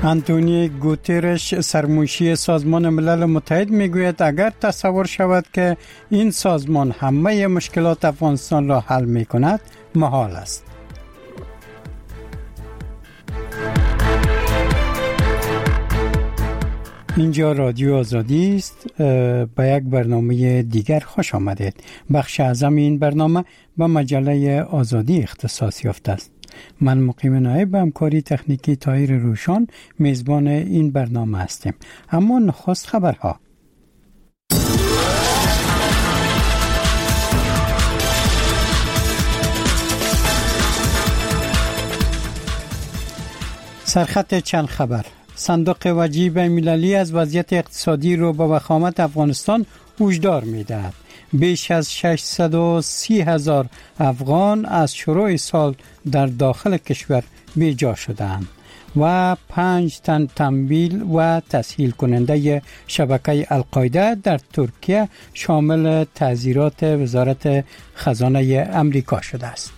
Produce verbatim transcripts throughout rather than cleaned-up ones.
آنتونیو گوترش سرمنشی سازمان ملل متحد میگوید اگر تصور شود که این سازمان همه مشکلات افغانستان را حل میکند محال است. اینجا رادیو آزادی است. به یک برنامه دیگر خوش آمدید. بخش اعظم این برنامه به مجله آزادی اختصاص یافته است. من مقیم نایب به همکاری تکنیکی طاهر روشان میزبان این برنامه هستیم. اما نخست خبرها. سرخط چند خبر. صندوق وجیه بین‌المللی از وضعیت اقتصادی رو به وخامت افغانستان هشدار می‌دهد. بیش از ششصد و سی هزار افغان از شروع سال در داخل کشور بیجا شدند و پنج تن تمویل و تسهیل کننده شبکه القاعده در ترکیه شامل تعزیرات وزارت خزانه امریکا شده است.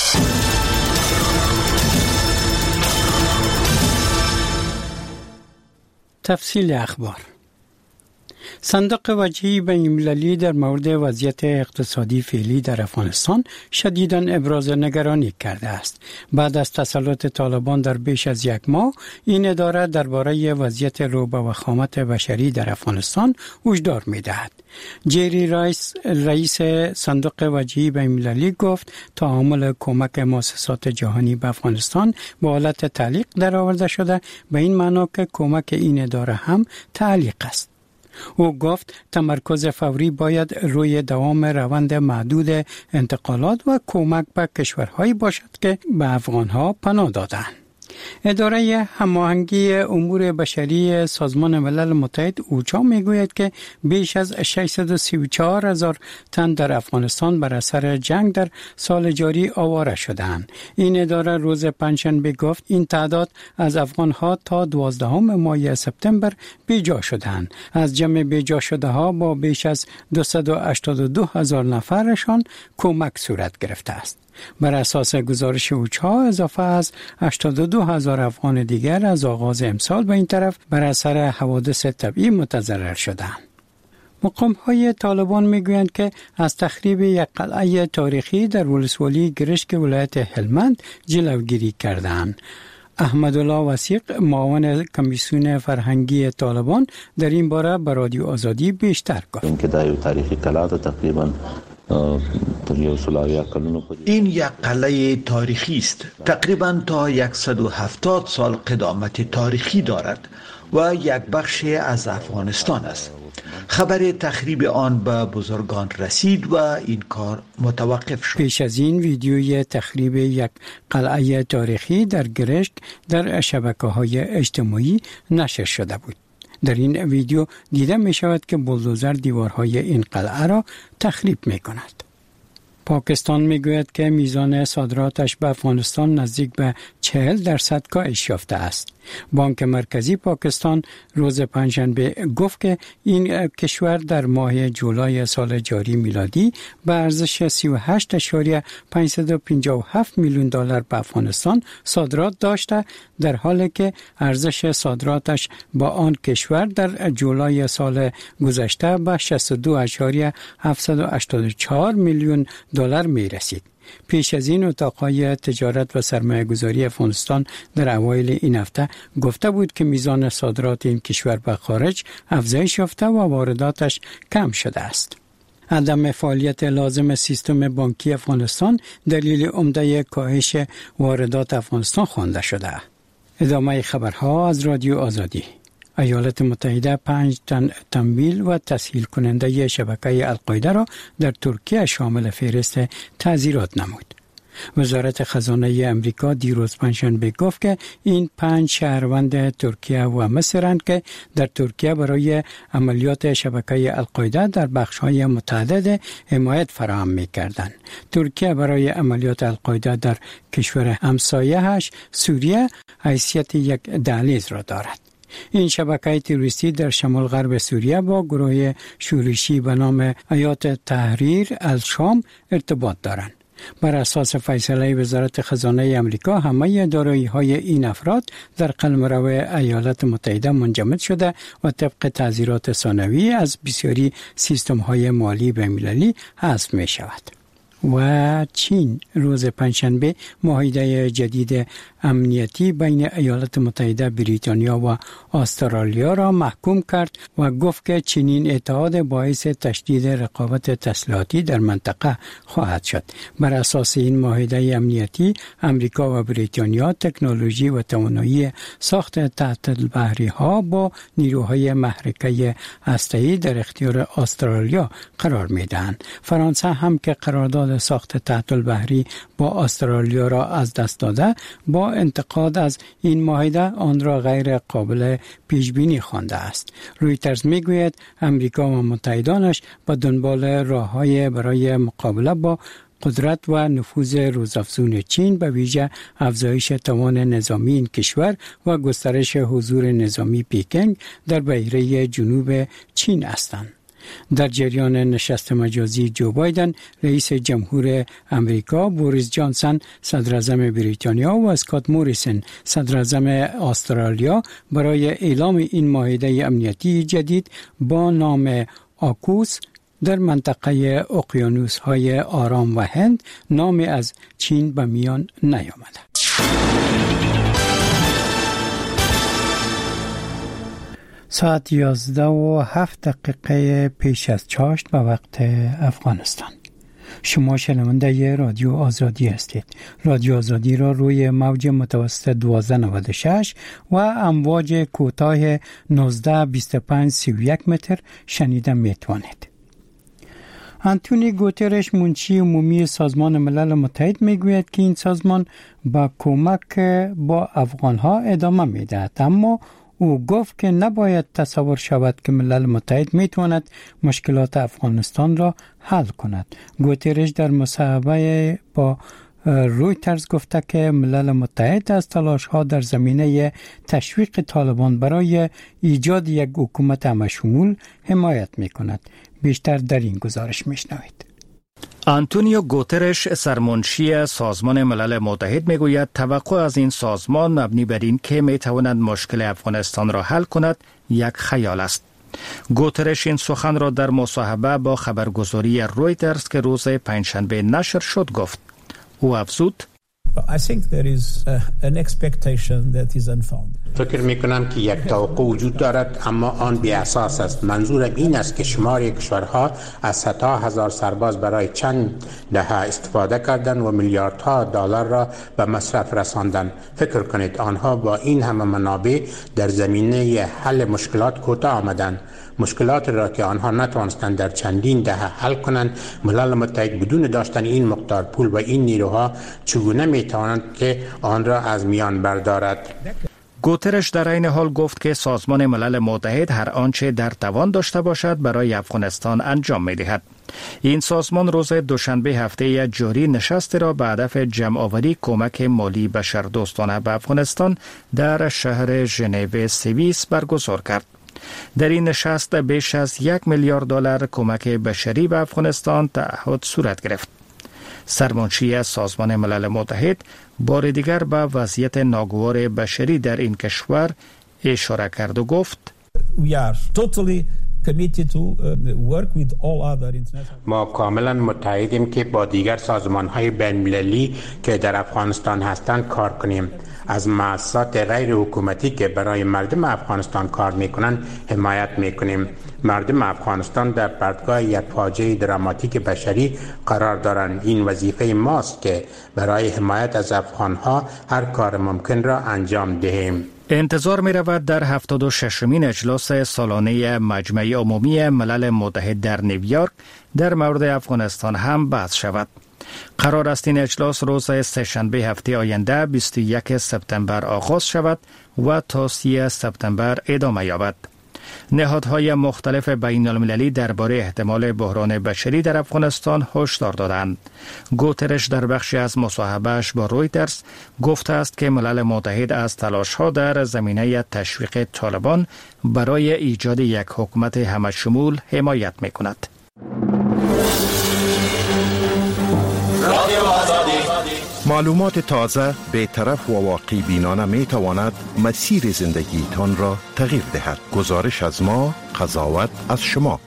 تفصیل اخبار. صندوق وجیه بین‌المللی در مورد وضعیت اقتصادی فعلی در افغانستان شدیداً ابراز نگرانی کرده است. بعد از تسلط طالبان در بیش از یک ماه، این اداره درباره وضعیت رو به وخامت بشری در افغانستان هشدار می‌دهد. جری رایس رئیس صندوق وجیه بین‌المللی گفت تعامل کمک مؤسسات جهانی به افغانستان به حالت تعلیق درآورده شده، به این معنا که کمک این اداره هم تعلیق است. او گفت تمرکز فوری باید روی دوام روند محدود انتقالات و کمک به کشورهایی باشد که به افغانها پناه دادند. اداره هماهنگی امور بشری سازمان ملل متحد اوچا میگوید که بیش از ششصد و سی و چهار هزار تن در افغانستان بر اثر جنگ در سال جاری آواره شدند. این اداره روز پنجشنبه گفت این تعداد از افغانها تا دوازدهم ماه سپتامبر بیجا شدند. از جمع بیجا شده ها با بیش از دویست و هشتاد و دو هزار نفرشان کمک صورت گرفته است. بر اساس گزارش اوچا اضافه از هشتاد و دو هزار افغان دیگر از آغاز امسال به این طرف بر اثر حوادث طبیعی متضرر شدند. مقام‌های طالبان میگویند که از تخریب یک قلعه تاریخی در ولسوالی گرشک ولایت هلمند جلوگیری کردند. احمدالله وثیق معاون کمیسیون فرهنگی طالبان در این باره به رادیو آزادی بیشتر گفت. این که در تاریخی قلعه تقریبا این یک قلعه تاریخی است. تقریبا تا صد و هفتاد سال قدامت تاریخی دارد و یک بخش از افغانستان است. خبر تخریب آن به بزرگان رسید و این کار متوقف شد. پیش از این ویدیوی تخریب یک قلعه تاریخی در گرشک در شبکه‌های اجتماعی نشر شده بود. در این ویدیو دیده می شود که بولدوزر دیوارهای این قلعه را تخریب می کند. پاکستان می گوید که میزان صادراتش به افغانستان نزدیک به چهل درصد کاهش یافته است. بانک مرکزی پاکستان روز پنجشنبه گفت که این کشور در ماه جولای سال جاری میلادی به ارزش سی و هشت ممیز پانصد و پنجاه و هفت میلیون دلار به افغانستان صادرات داشته، در حالی که ارزش صادراتش با آن کشور در جولای سال گذشته به شصت و دو ممیز هفتصد و هشتاد و چهار میلیون دلار می رسید. پیش از این اتاقهای تجارت و سرمایه گذاری افغانستان در اوایل این هفته گفته بود که میزان صادرات این کشور به خارج افزایش یافته و وارداتش کم شده است. عدم فعالیت لازم سیستم بانکی افغانستان دلیل عمده کاهش واردات افغانستان خوانده شده. ادامه خبرها از رادیو آزادی. ایالات متحده پنج تن تمویل و تسهیل کننده شبکه القاعده را در ترکیه شامل فهرست تعزیرات نمود. وزارت خزانه امریکا دیروز پنجشنبه گفت که این پنج شهروند ترکیه و مصرند که در ترکیه برای عملیات شبکه القاعده در بخش‌های متعدد حمایت فراهم می‌کردند. ترکیه برای عملیات القاعده در کشور همسایه‌اش سوریه حیثیت یک دهلیز را دارد. این شبکه تروریستی در شمال غرب سوریه با گروه شورشی به نام حیات تحریر الشام ارتباط دارند. بر اساس فیصله وزارت خزانه آمریکا همه دارایی‌های این افراد در قلمرو ایالات متحده منجمد شده و طبق تعزیرات ثانوی از بسیاری سیستم‌های مالی بین‌المللی حذف می‌شود. و چین روز پنجشنبه معاهده جدید امنیتی بین ایالات متحده بریتانیا و استرالیا را محکوم کرد و گفت که چنین اتحاد باعث تشدید رقابت تسلیحاتی در منطقه خواهد شد. بر اساس این معاهده امنیتی امریکا و بریتانیا تکنولوژی و توانایی ساخت تحت البحری ها با نیروهای محرکه هسته‌ای در اختیار استرالیا قرار می‌دهند. فرانسه هم که قرارداد ساخت تحت البحری با استرالیا را از دست داده، با انتقاد از این معاهده آن را غیر قابل پیش بینی خوانده است. رویترز میگوید امریکا و متحدانش با دنبال راه‌های برای مقابله با قدرت و نفوذ روزافزون چین به ویژه افزایش توان نظامی این کشور و گسترش حضور نظامی پکینگ در بحیره جنوب چین هستند. در جریان نشست مجازی جو بایدن، رئیس جمهور امریکا، بوریس جانسون صدر اعظم بریتانیا و اسکات موریسن صدر اعظم استرالیا برای اعلام این معاهده امنیتی جدید با نام آکوس در منطقه اقیانوس‌های آرام و هند نام از چین به میان نیامده. ساعت یازده و هفت دقیقه پیش از چاشت به وقت افغانستان. شما شنونده رادیو آزادی هستید. رادیو آزادی را روی موج متوسط دوازده نود و شش و امواج کوتاه نوزده بیست و پنج سی و یک متر شنیده میتوانید. آنتونی گوترش منشی عمومی سازمان ملل متحد میگوید که این سازمان با کمک با افغانها ادامه میدهد، اما او گفت که نباید تصور شود که ملل متحد میتواند مشکلات افغانستان را حل کند. گوترش در مصاحبه با رویترز گفته که ملل متحد از تلاش‌ها در زمینه تشویق طالبان برای ایجاد یک حکومت همه‌شمول حمایت می‌کند. بیشتر در این گزارش می‌شنوید. آنتونیو گوترش سرمنشی سازمان ملل متحد میگوید توقع از این سازمان مبنی بر این که میتواند مشکل افغانستان را حل کند یک خیال است. گوترش این سخن را در مصاحبه با خبرگزاری رویترز که روز پنجشنبه نشر شد گفت. او افزود: I think there is uh, an expectation that is unfounded. فکر می کنم که یک توقع وجود دارد اما آن بی اساس است. منظورم این است که شماری کشورها از صدها هزار سرباز برای چند دهه استفاده کردند و میلیاردها دلار را به مصرف رساندند. فکر کنید آنها با این همه منابع در زمینه حل مشکلات کوتاه آمدند. مشکلات را که آنها نتوانستند در چندین دهه حل کنند، ملل متحد بدون داشتن این مقدار پول و این نیروها چگونه میتوانند که آن را از میان بردارد؟ گوترش در این حال گفت که سازمان ملل متحد هر آنچه در توان داشته باشد برای افغانستان انجام می‌دهد. این سازمان روز دوشنبه هفته جاری نشستی را به هدف جمع‌آوری کمک مالی بشردوستانه به افغانستان در شهر ژنو سوئیس برگزار کرد. در این نشست بیش از یک میلیارد دلار کمک بشری به افغانستان تعهد صورت گرفت. سرمنشی سازمان ملل متحد بار دیگر به وضعیت ناگوار بشری در این کشور اشاره کرد و گفت: We are totally committed to work with all other international. ما کاملا متحدیم که با دیگر سازمان‌های بین‌المللی که در افغانستان هستند کار کنیم. از مؤسسات غیر حکومتی که برای مردم افغانستان کار میکنند حمایت میکنیم. مردم افغانستان در پرتگاه یک فاجعه دراماتیک بشری قرار دارند. این وظیفه ماست که برای حمایت از افغانها هر کار ممکن را انجام دهیم. انتظار می رود در هفتاد و ششمین اجلاس سالانه مجمع عمومی ملل متحد در نیویورک در مورد افغانستان هم بحث شود. قرار است این اجلاس روز سه‌شنبه هفته آینده بیست و یک سپتامبر آغاز شود و تا سی سپتامبر ادامه یابد. نهادهای مختلف بین المللی درباره احتمال بحران بشری در افغانستان هشدار دادند. گوترش در بخشی از مصاحبه‌اش با رویترز گفته است که ملل متحد از تلاش‌ها در زمینه تشویق طالبان برای ایجاد یک حکومت همه‌شمول حمایت می‌کند. رادیو معلومات تازه، بی‌طرف و واقعی بینانه می تواند مسیر زندگی تان را تغییر دهد. گزارش از ما، قضاوت از شما.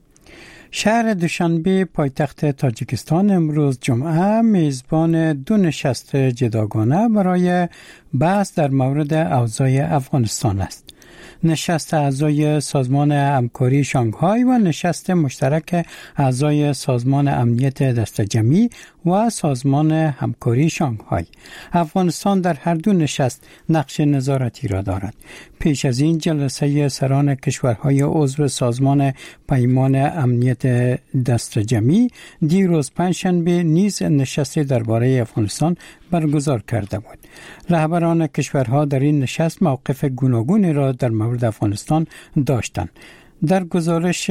شهر دوشنبه پایتخت تاجیکستان امروز جمعه میزبان دو نشست جداگانه برای بحث در مورد اوضاع افغانستان است. نشست اعضای سازمان همکاری شانگهای و نشست مشترک اعضای سازمان امنیت دست جمعی و سازمان همکاری شانگهای. افغانستان در هر دو نشست نقش نظارتی را دارد. پیش از این جلسه سران کشورهای عضو سازمان پیمان امنیت دست جمعی دیروز پنجشنبه نیز نشست درباره افغانستان برگزار کرده بود. رهبران کشورها در این نشست موقف گوناگونی را در مورد افغانستان داشتند. در گزارش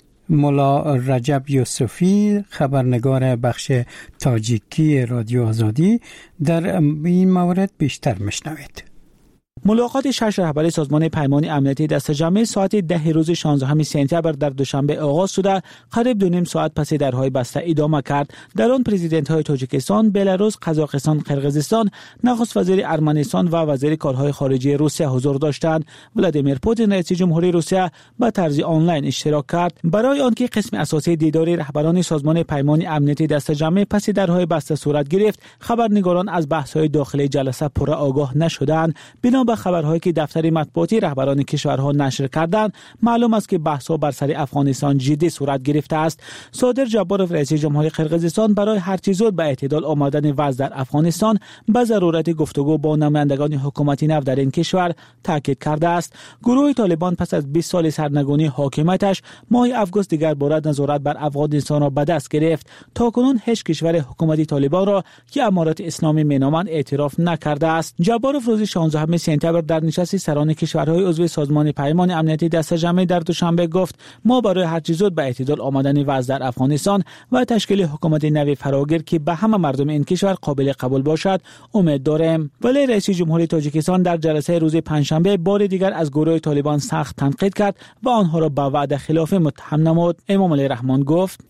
مولا رجب یوسفی، خبرنگار بخش تاجیکی رادیو آزادی، در این مورد بیشتر میشنوید. ملاقات شش رهبر سازمان پیمان امنیتی دست جمعی ساعت ده روز شانزدهم سپتامبر در دوشنبه آغاز شده، قریب دو نیم ساعت پس درهای بسته ادامه کرد. در آن پرزیدنت های تاجیکستان، بلاروس، قزاقستان، قرقیزستان، نخست وزیر ارمنستان و وزیر کارهای خارجی روسیه حضور داشتند. ولادیمیر پوتین رئیس جمهوری روسیه به طرز آنلاین اشتراک کرد. برای آنکه قسم اساسی دیدار رهبران سازمان پیمان امنیتی دست جمعی پس درهای بسته صورت گرفت، خبرنگاران از بحث‌های داخلی جلسه پوره آگاه نشدند. بنا به خبرهایی که دفتر مطبوعاتی رهبران کشورها نشر کردند، معلوم است که بحث‌ها بر سر افغانستان جدی صورت گرفته است. صادر جباروف رئیس جمهوری قرقیزستان برای هر چه زود به اعتدال آمدن وضع در افغانستان به ضرورت گفتگو با نمایندگان حکومتی نو در این کشور تاکید کرده است. گروه طالبان پس از بیست سال سرنگونی حاکمیتش ماه آگوست دیگر بار نظارت بر افغانستان را به دست گرفت. تاکنون هیچ کشور حکومتی طالبان را که امارات اسلامی مینامند اعتراف نکرده است. جباروف روز شانزدهم سپتامبر در نشست سران کشورهای عضو سازمان پیمان امنیتی دست جمعی در دوشنبه گفت: ما برای هر چه زود به اعتدال آمدن وضع در افغانستان و تشکیل حکومت نوی فراگیر که به همه مردم این کشور قابل قبول باشد امید داریم. ولی رئیس جمهوری تاجیکستان در جلسه روز پنجشنبه بار دیگر از گروه طالبان سخت تنقید کرد و آنها را به وعده خلاف متهم نمود. امام علی رحمان گفت: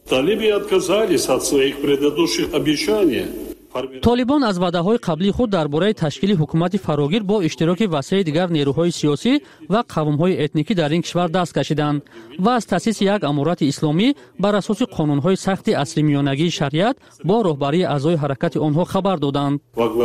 طالبان از وعده‌های قبلی خود درباره تشکیل حکومت فراگیر با اشتراک وسیع دیگر نیروهای سیاسی و قوم‌های اتنیکی در این کشور دست کشیدند و از تأسیس یک امارت اسلامی بر اساس قانون‌های سخت اصل میانگی شریعت با رهبری اعضای حرکت آنها خبر دادند.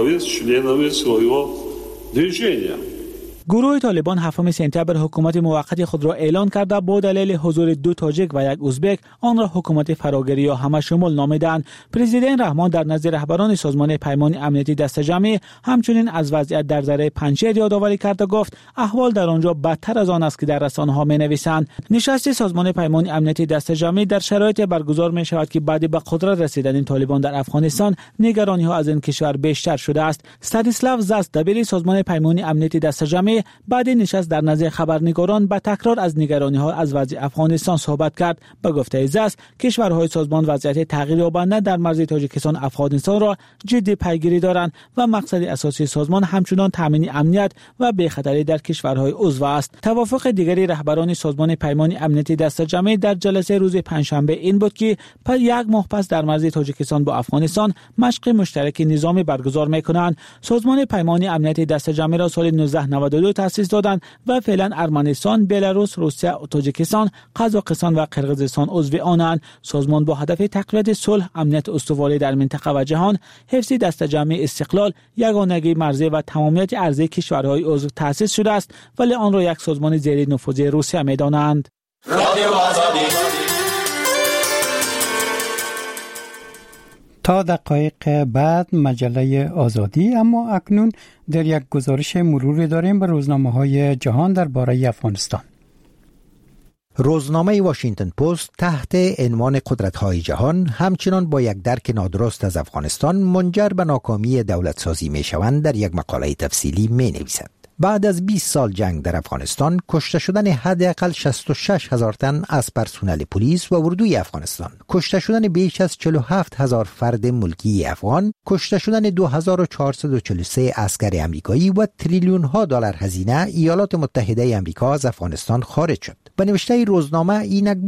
گروه طالبان هفتم سپتامبر حکومت موقت خود را اعلان کرده با دلیل حضور دو تاجیک و یک ازبک آن را حکومت فراگیری یا همه شمول نامیدند. پرزیدنت رحمان در نزد رهبران سازمان پیمان امنیتی دست جمعی همچنین از وضعیت در ذره پنجشیر یادآوری کرده گفت احوال در آنجا بدتر از آن است که در رسانه‌ها می‌نویسند. نشست سازمان پیمان امنیتی دست جمعی در شرایط برگزار می‌شود که بعد به قدرت رسیدن این طالبان در افغانستان نگرانی‌ها از این کشور بیشتر شده است. استادیسلاو زاس دبیر سازمان پیمان امنیتی دست جمعی بعد نشست در نزد خبرنگاران به تکرار از نگرانی‌ها از وضع افغانستان صحبت کرد. به گفته زاس کشورهای سازمان وضعیت تغییر یابنده در مرز تاجیکستان افغانستان را جدی پیگیری دارند و مقصد اساسی سازمان همچنان تامین امنیت و بی‌خطری در کشورهای عضو است. توافق دیگری رهبران سازمان پیمان امنیتی دست جمعی در جلسه روز پنجشنبه این بود که پس یک ماه پس در مرز تاجیکستان با افغانستان مشق مشترک نظامی برگزار می‌کنند. سازمان پیمان امنیتی دست جمعی را سال نوزده نود و دو تأسیس دادند و فعلا ارمنستان، بلاروس، روسیه، تاجیکستان، قزاقستان و قرقیزستان عضو آنند. سازمان با هدف تقویت صلح، امنیت استواری در منطقه و جهان، حفظ دست جمعی استقلال، یگانگی مرزی و تمامیت ارضی کشورهای عضو تأسیس شده است، ولی آن را یک سازمان زیر نفوذ روسیه می‌دانند. تا دقایق بعد مجله آزادی، اما اکنون در یک گزارش مروری داریم به روزنامه‌های جهان درباره افغانستان. روزنامه واشنگتن پست تحت عنوان قدرت‌های جهان همچنان با یک درک نادرست از افغانستان منجر به ناکامی دولت‌سازی می‌شوند در یک مقاله تفصیلی می‌نویسد. بعد از بیست سال جنگ در افغانستان، کشته شدن حداقل شصت و شش هزار تن از پرسنل پلیس و اردوی افغانستان، کشته شدن بیش از چهل و هفت هزار فرد ملکی افغان، کشته شدن دو هزار و چهارصد و چهل و سه عسکر امریکایی و تریلیون ها دلار هزینه ایالات متحده امریکا از افغانستان خارج شد. به نوشته روزنامه اینک